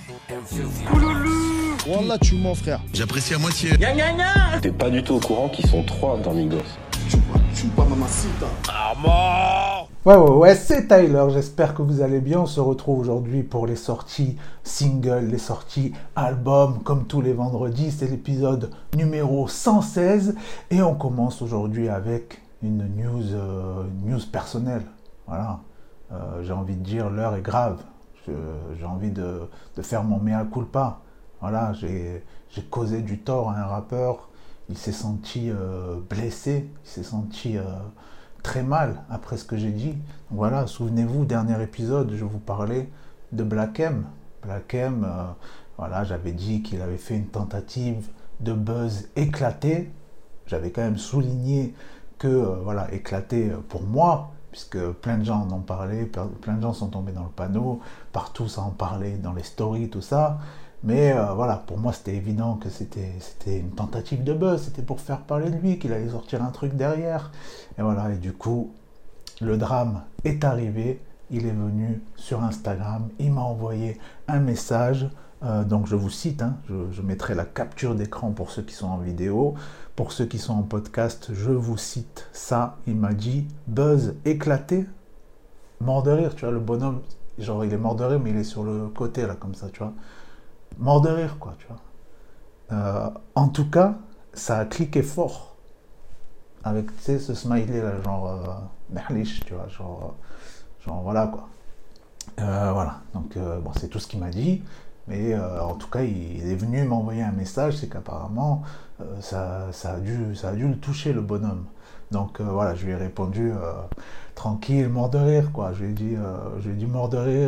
Wallah, tu mens, frère. J'apprécie à moitié. T'es pas du tout au courant qu'ils sont 3 dans Migos. Ouais, c'est Tyler, j'espère que vous allez bien. On se retrouve aujourd'hui pour les sorties singles, les sorties albums, comme tous les vendredis. C'est l'épisode numéro 116 et on commence aujourd'hui avec une news personnelle. Voilà, j'ai envie de dire l'heure est grave. J'ai envie de faire mon mea culpa. Voilà, j'ai causé du tort à un rappeur. Il s'est senti blessé, il s'est senti très mal après ce que j'ai dit. Donc voilà, souvenez-vous, dernier épisode, je vous parlais de Black M. Black M, voilà, j'avais dit qu'il avait fait une tentative de buzz éclaté. J'avais quand même souligné que, voilà, éclaté pour moi, puisque plein de gens en ont parlé, plein de gens sont tombés dans le panneau, partout ça en parlait, dans les stories, tout ça. Mais voilà, pour moi c'était évident que c'était une tentative de buzz, c'était pour faire parler de lui, qu'il allait sortir un truc derrière. Et voilà, et du coup, le drame est arrivé, il est venu sur Instagram, il m'a envoyé un message, donc je vous cite, hein, je mettrai la capture d'écran pour ceux qui sont en vidéo, pour ceux qui sont en podcast, je vous cite ça, il m'a dit « Buzz éclaté », mort de rire, tu vois, le bonhomme, genre il est mort de rire mais il est sur le côté là, comme ça, tu vois. Mort de rire, quoi, tu vois. En tout cas, ça a cliqué fort. Avec, tu sais, ce smiley, là, genre, merlich, tu vois, genre, voilà, quoi. Voilà, donc, bon, c'est tout ce qu'il m'a dit. Mais, en tout cas, il est venu m'envoyer un message, c'est qu'apparemment, ça a dû le toucher, le bonhomme. Donc, voilà, je lui ai répondu, tranquille, mort de rire, quoi. Je lui ai dit mort de rire,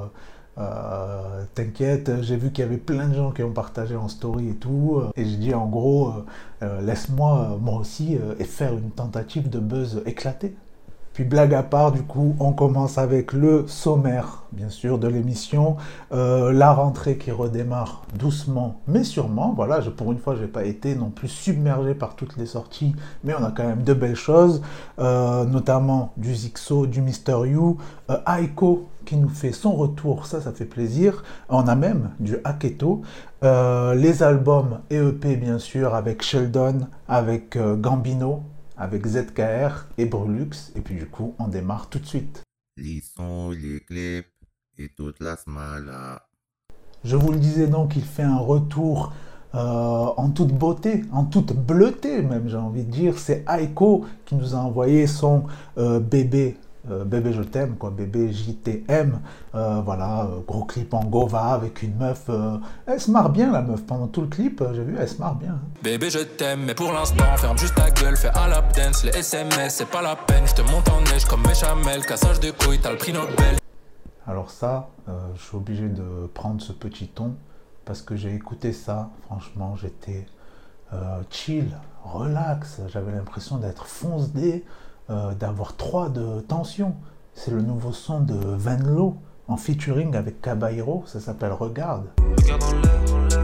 t'inquiète, j'ai vu qu'il y avait plein de gens qui ont partagé en story et tout, et j'ai dit en gros, laisse-moi moi aussi faire une tentative de buzz éclaté. Puis blague à part, du coup, on commence avec le sommaire, bien sûr, de l'émission, la rentrée qui redémarre doucement, mais sûrement. Voilà, pour une fois, je n'ai pas été non plus submergé par toutes les sorties, mais on a quand même de belles choses, notamment du Zixo, du Mr. You, Aiko qui nous fait son retour, ça fait plaisir. On a même du Aketo, les albums et EP, bien sûr, avec Sheldon, avec Gambino, avec ZKR et Brulux, et puis du coup, on démarre tout de suite. Les sons, les clips et toute la smala. Je vous le disais donc, il fait un retour en toute beauté, en toute bleuté même, j'ai envie de dire. C'est Aiko qui nous a envoyé son bébé. Bébé je t'aime, quoi, bébé JTM, voilà, gros clip en Gova avec une meuf, elle se marre bien la meuf, pendant tout le clip, j'ai vu, elle se marre bien. Bébé je t'aime, mais pour l'instant, ferme juste ta gueule, fais un lap dance, les SMS, c'est pas la peine, je te monte en neige comme Béchamel, cassage de couilles, t'as le prix Nobel. Alors ça, je suis obligé de prendre ce petit ton, parce que j'ai écouté ça, franchement, j'étais chill, relax, j'avais l'impression d'être foncé, d'avoir 3 de tension. C'est le nouveau son de Venlo en featuring avec Caballero, ça s'appelle Regarde. Regarde en l'air,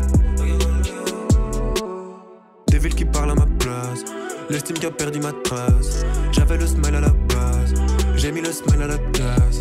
des villes qui parlent à ma place, l'estime qui a perdu ma trace. J'avais le smile à la base, j'ai mis le smile à la place.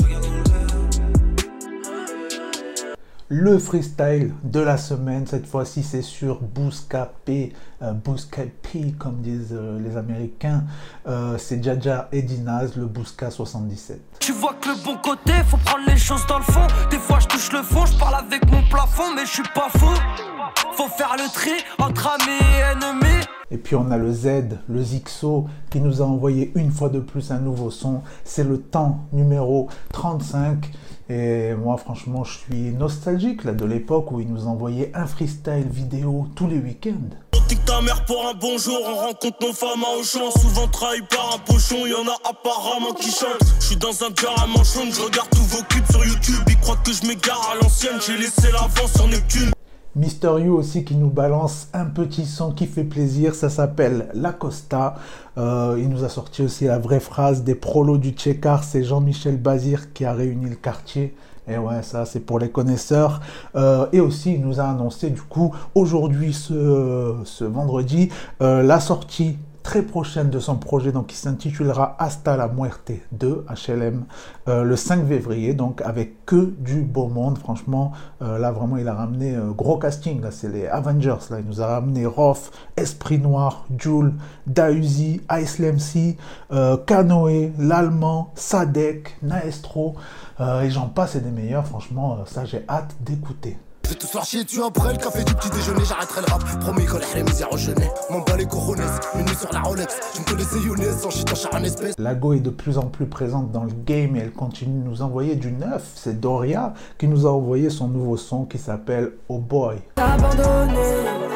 Le freestyle de la semaine, cette fois-ci c'est sur Bouscapé, Bouscapé comme disent les Américains, c'est Jaja et Dinaz, le Bousca 77. Tu vois que le bon côté, faut prendre les choses dans le fond. Des fois je touche le fond, je parle avec mon plafond, mais je suis pas fou. Faut faire le tri entre amis et ennemis. Et puis on a le Z, le Zixo, qui nous a envoyé une fois de plus un nouveau son. C'est le temps numéro 35. Et moi, franchement, je suis nostalgique là, de l'époque où il nous envoyait un freestyle vidéo tous les week-ends. On tique ta mère pour un bonjour, on rencontre nos femmes à Auchan. Souvent trahi par un pochon, y'en a apparemment qui chantent. Je suis dans un jar à manchon, je regarde tous vos clips sur YouTube. Ils croient que je m'égare à l'ancienne, j'ai laissé l'avant sur Neptune. Mr. You aussi qui nous balance un petit son qui fait plaisir, ça s'appelle La Costa. Il nous a sorti aussi la vraie phrase des prolos du Tchekar, c'est Jean-Michel Bazir qui a réuni le quartier. Et ouais, ça c'est pour les connaisseurs. Et aussi il nous a annoncé du coup aujourd'hui, ce vendredi, la sortie très prochaine de son projet, donc qui s'intitulera Hasta la Muerte 2, HLM, le 5 février, donc avec que du beau monde. Franchement, là vraiment il a ramené gros casting, là c'est les Avengers, là il nous a ramené Rof, Esprit Noir, Jul, Dausi, Ice MC, Kanoé, l'Allemand, Sadek, Naestro, et j'en passe et des meilleurs. Franchement, ça j'ai hâte d'écouter. Je vais te faire chier dessus après le café du petit déjeuner, j'arrêterai le rap. Promis qu'on les misères enchaînées. M'en bats les cojones, une nuit sur la Rolex. Tu me connaissais Younes, sans shit en char en espèce. La Go est de plus en plus présente dans le game et elle continue de nous envoyer du neuf. C'est Doria qui nous a envoyé son nouveau son qui s'appelle Oh Boy. Abandonné,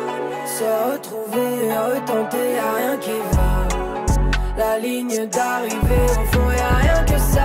se retrouver, retenter, y'a rien qui va. La ligne d'arrivée, au fond y'a rien que ça.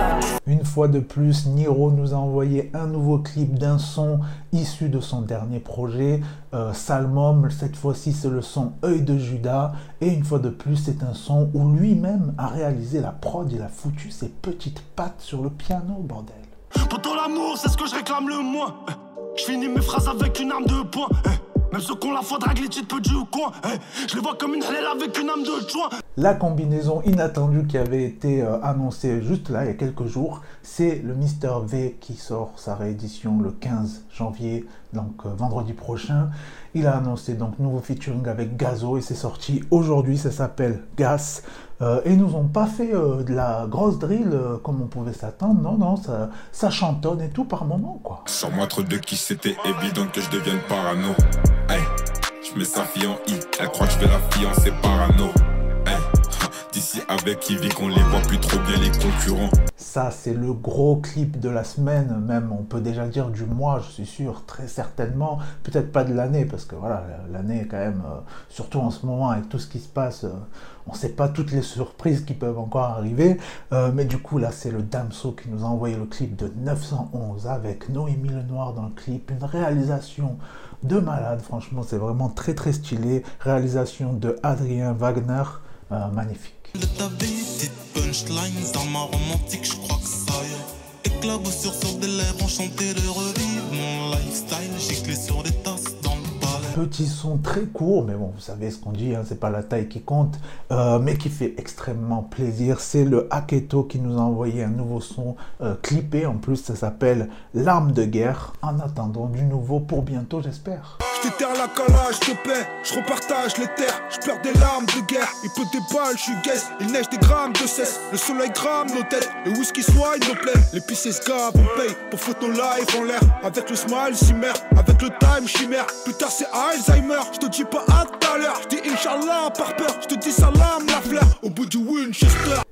Une fois de plus, Niro nous a envoyé un nouveau clip d'un son issu de son dernier projet, Salmom. Cette fois-ci, c'est le son Œil de Judas. Et une fois de plus, c'est un son où lui-même a réalisé la prod. Il a foutu ses petites pattes sur le piano, bordel. Pourtant l'amour, c'est ce que je réclame le moins. Je finis mes phrases avec une arme de poing. Même ceux qu'on la foi drague les titres peu du coin. Je les vois comme une halal avec une âme de joint. La combinaison inattendue qui avait été annoncée juste là, il y a quelques jours, c'est le Mr V qui sort sa réédition le 15 janvier, donc vendredi prochain. Il a annoncé donc nouveau featuring avec Gazo et c'est sorti aujourd'hui, ça s'appelle Gas. Et ils nous ont pas fait de la grosse drill comme on pouvait s'attendre, non, ça chantonne et tout par moment, quoi. Sans moi trop de qui c'était évident que je devienne parano. Hey, je mets sa fille en I, elle croit que je vais la fiancer parano. Hey, d'ici avec Ivy qu'on les voit plus trop bien les concurrents. Ça, c'est le gros clip de la semaine, même on peut déjà dire du mois, je suis sûr, très certainement. Peut-être pas de l'année, parce que voilà, l'année quand même, surtout en ce moment avec tout ce qui se passe, on ne sait pas toutes les surprises qui peuvent encore arriver. Mais du coup, là, c'est le Damso qui nous a envoyé le clip de 911 avec Noémie Lenoir dans le clip. Une réalisation de malade, franchement, c'est vraiment très très stylé. Réalisation de Adrien Wagner, magnifique. Le tavé, petite punchlines, dans ma romantique, je crois que ça y est. Éclaboussure sur des lèvres, enchanté de revivre mon lifestyle, j'ai clé sur des tasses dans le palais. Petit son très court, mais bon, vous savez ce qu'on dit, hein, c'est pas la taille qui compte, mais qui fait extrêmement plaisir. C'est le Aketo qui nous a envoyé un nouveau son clippé, en plus ça s'appelle L'arme de guerre. En attendant du nouveau pour bientôt, j'espère. Je déterre la calage, je te paie, je repartage les terres, je pleure des larmes de guerre, il peut des balles, je suis guest, il neige des grammes de cesse, le soleil grame nos têtes, le whisky soigne nos plaies, les pistes escapent, on paye, pour foutre nos lives en l'air, avec le smile chimère, avec le time chimère, plus tard c'est Alzheimer, je te dis pas à tout à l'heure, je dis Inch'Allah par peur, je te dis salam la fleur, au bout du Winchester.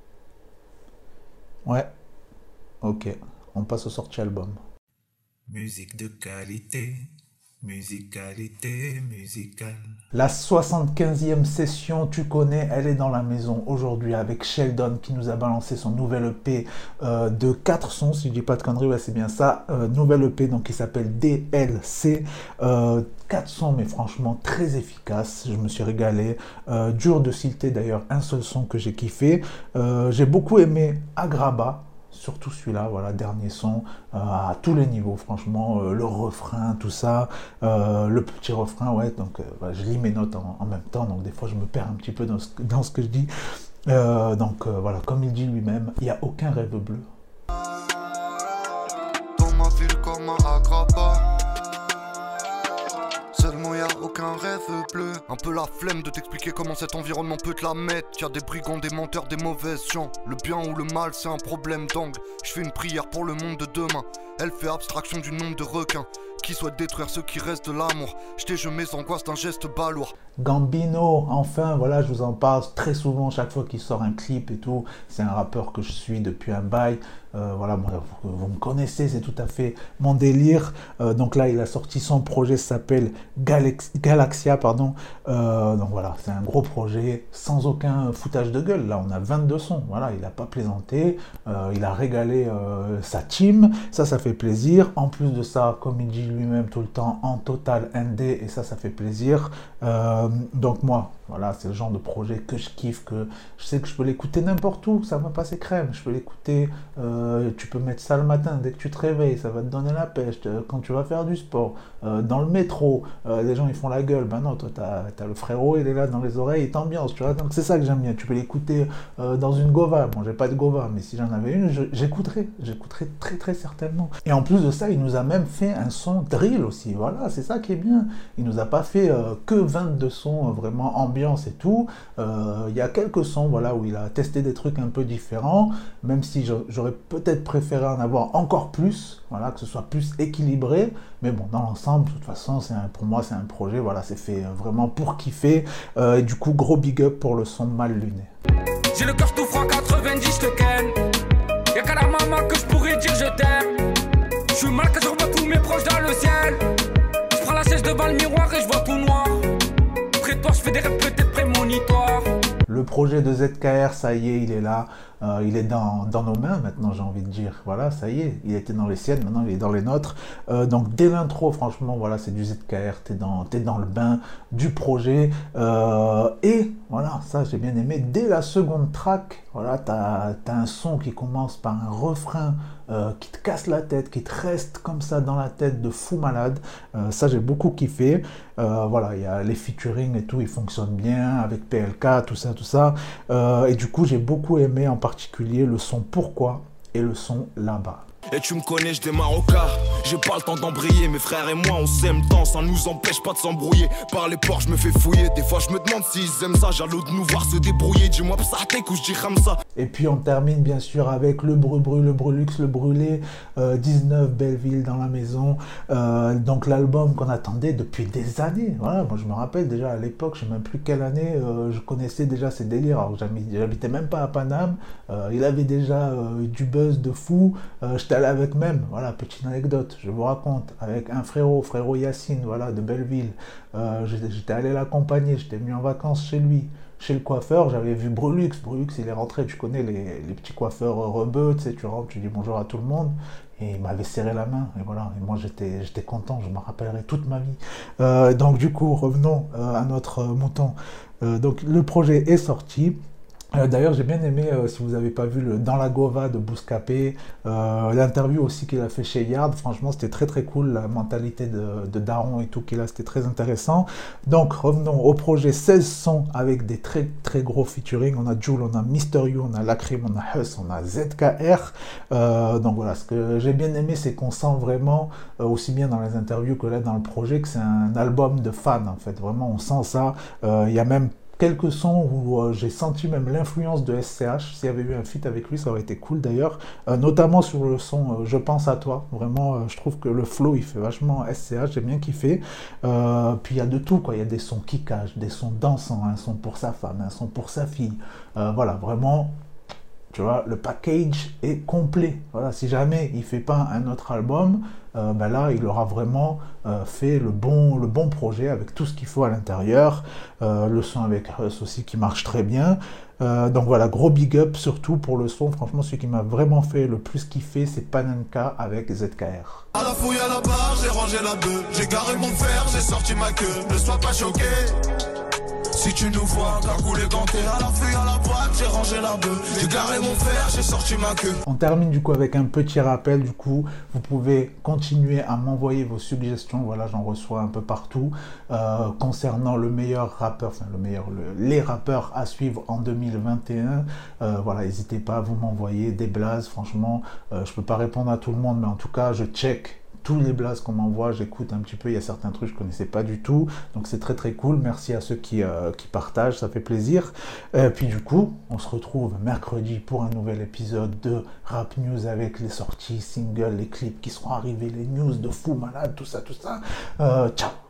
Ouais, ok, on passe aux sorties album. Musique de qualité. Musicalité, musicale. La 75e session, tu connais, elle est dans la maison aujourd'hui avec Sheldon qui nous a balancé son nouvel EP de 4 sons, si je dis pas de conneries, ouais c'est bien ça, nouvel EP donc qui s'appelle DLC, 4 sons mais franchement très efficaces, je me suis régalé, dur de citer d'ailleurs un seul son que j'ai kiffé, j'ai beaucoup aimé Agraba, surtout celui-là, voilà, dernier son, à tous les niveaux, franchement, le refrain, tout ça, le petit refrain, ouais, donc voilà, je lis mes notes en même temps, donc des fois je me perds un petit peu dans ce que je dis, donc voilà, comme il dit lui-même, il n'y a aucun rêve bleu. Dans ma ville comme à Agraba, seulement y a aucun rêve bleu. Un peu la flemme de t'expliquer comment cet environnement peut te la mettre. Y'a des brigands, des menteurs, des mauvaises gens. Le bien ou le mal c'est un problème d'angle. Je fais une prière pour le monde de demain. Elle fait abstraction du nombre de requins qui souhaitent détruire ceux qui restent de l'amour. Je mes angoisses d'un geste balourd. Gambino, enfin, voilà, je vous en parle très souvent, chaque fois qu'il sort un clip et tout. C'est un rappeur que je suis depuis un bail. Voilà, vous me connaissez, c'est tout à fait mon délire. Donc là, il a sorti son projet, ça s'appelle Galaxia, pardon. Donc voilà, c'est un gros projet, sans aucun foutage de gueule. Là, on a 22 sons. Voilà, il n'a pas plaisanté. Il a régalé sa team. Ça fait plaisir. En plus de ça, comme il dit lui-même tout le temps, en total ND, et ça fait plaisir. Donc moi, voilà, c'est le genre de projet que je kiffe, que je sais que je peux l'écouter n'importe où, ça va passer crème. Je peux l'écouter tu peux mettre ça le matin dès que tu te réveilles, ça va te donner la pêche, quand tu vas faire du sport, dans le métro, les gens ils font la gueule, ben non, toi t'as le frérot, il est là dans les oreilles, il t'ambiance, tu vois, donc c'est ça que j'aime bien, tu peux l'écouter dans une Gova, bon j'ai pas de Gova, mais si j'en avais une, j'écouterais très très certainement. Et en plus de ça, il nous a même fait un son drill aussi, voilà, c'est ça qui est bien, il nous a pas fait que 22 sons vraiment ambiance et tout, il y a quelques sons, voilà, où il a testé des trucs un peu différents, même si j'aurais peut-être préféré en avoir encore plus, voilà, que ce soit plus équilibré, mais bon, dans l'ensemble, de toute façon, pour moi, c'est un projet, voilà, c'est fait vraiment pour kiffer, et du coup, gros big up pour le son Mal Luné. J'ai le cœur tout froid, 90, je te ken. Y'a qu'à la maman que je pourrais dire je t'aime. Je suis mal que je revois tous mes proches dans le ciel. Je prends la chaise devant le miroir et je vois tout noir. Près de toi, je fais des rêves peut-être prémonitoires. Le projet de ZKR, ça y est, il est là, il est dans nos mains maintenant, j'ai envie de dire, voilà, ça y est, il était dans les siennes, maintenant il est dans les nôtres, donc dès l'intro, franchement, voilà, c'est du ZKR, t'es dans le bain du projet, et voilà, ça j'ai bien aimé, dès la seconde track, voilà, t'as un son qui commence par un refrain qui te casse la tête, qui te reste comme ça dans la tête de fou malade, ça j'ai beaucoup kiffé, voilà, il y a les featuring et tout, ils fonctionnent bien, avec PLK, tout ça, et du coup j'ai beaucoup aimé en particulier le son Pourquoi et le son Là-bas. Et tu me connais, je démarre au quart. J'ai pas le temps d'embrayer, mes frères et moi on s'aime tant. Ça nous empêche pas de s'embrouiller. Par les ports, je me fais fouiller. Des fois je me demande s'ils aiment ça. Jaloux de nous voir se débrouiller. Dis-moi ça ou je dis comme ça. Et puis on termine bien sûr avec le Brulux, le Brûlé, 19 Belleville dans la maison. Donc l'album qu'on attendait depuis des années. Voilà, moi je me rappelle déjà à l'époque, je sais même plus quelle année, je connaissais déjà ses délires. Alors j'habitais même pas à Paname. Il avait déjà du buzz de fou. J'étais allé avec même, voilà, petite anecdote, je vous raconte, avec un frérot Yacine, voilà, de Belleville. J'étais allé l'accompagner, j'étais venu en vacances chez lui. Chez le coiffeur, j'avais vu Brulux, il est rentré, tu connais les petits coiffeurs rebeux, tu sais, tu rentres, tu dis bonjour à tout le monde, et il m'avait serré la main, et voilà, et moi j'étais content, je me rappellerai toute ma vie. Donc du coup, revenons à notre mouton. Donc le projet est sorti. D'ailleurs, j'ai bien aimé, si vous n'avez pas vu, Dans la Gova de Bouscapé, l'interview aussi qu'il a fait chez Yard, franchement c'était très très cool, la mentalité de Daron et tout qu'il a, c'était très intéressant. Donc revenons au projet, 16 sons avec des très très gros featuring, on a Jul, on a Mister You, on a Lacrim, on a Huss, on a ZKR, donc voilà, ce que j'ai bien aimé c'est qu'on sent vraiment, aussi bien dans les interviews que là dans le projet, que c'est un album de fans en fait, vraiment on sent ça, il y a même quelques sons où j'ai senti même l'influence de SCH. S'il y avait eu un feat avec lui, ça aurait été cool d'ailleurs. Notamment sur le son Je pense à toi. Vraiment, je trouve que le flow, il fait vachement SCH. J'ai bien kiffé. Puis il y a de tout, quoi. Il y a des sons qui cachent, des sons dansants, un son pour sa femme, un son pour sa fille. Voilà, vraiment... Tu vois, le package est complet. Voilà, si jamais il fait pas un autre album, ben là, il aura vraiment fait le bon projet avec tout ce qu'il faut à l'intérieur. Le son avec Huss aussi qui marche très bien. Donc voilà, gros big up surtout pour le son. Franchement, celui qui m'a vraiment fait le plus kiffer, c'est Panenka avec ZKR. À la fouille à la barre, j'ai rangé la bœuf. J'ai garé mon fer, j'ai sorti ma queue. Ne sois pas choqué. Si tu nous vois, gargouler ganté à la feuille à la boîte, j'ai rangé la bœuf, j'ai garé mon fer, j'ai sorti ma queue. On termine du coup avec un petit rappel, du coup, vous pouvez continuer à m'envoyer vos suggestions, voilà, j'en reçois un peu partout, concernant le meilleur rappeur, enfin les rappeurs à suivre en 2021, voilà, n'hésitez pas à vous m'envoyer des blazes, franchement, je peux pas répondre à tout le monde, mais en tout cas, je check tous les blazes qu'on m'envoie, j'écoute un petit peu, il y a certains trucs que je connaissais pas du tout, donc c'est très très cool, merci à ceux qui partagent, ça fait plaisir. Puis du coup, on se retrouve mercredi pour un nouvel épisode de Rap News avec les sorties, singles, les clips qui seront arrivés, les news de fou malade, tout ça. Ciao.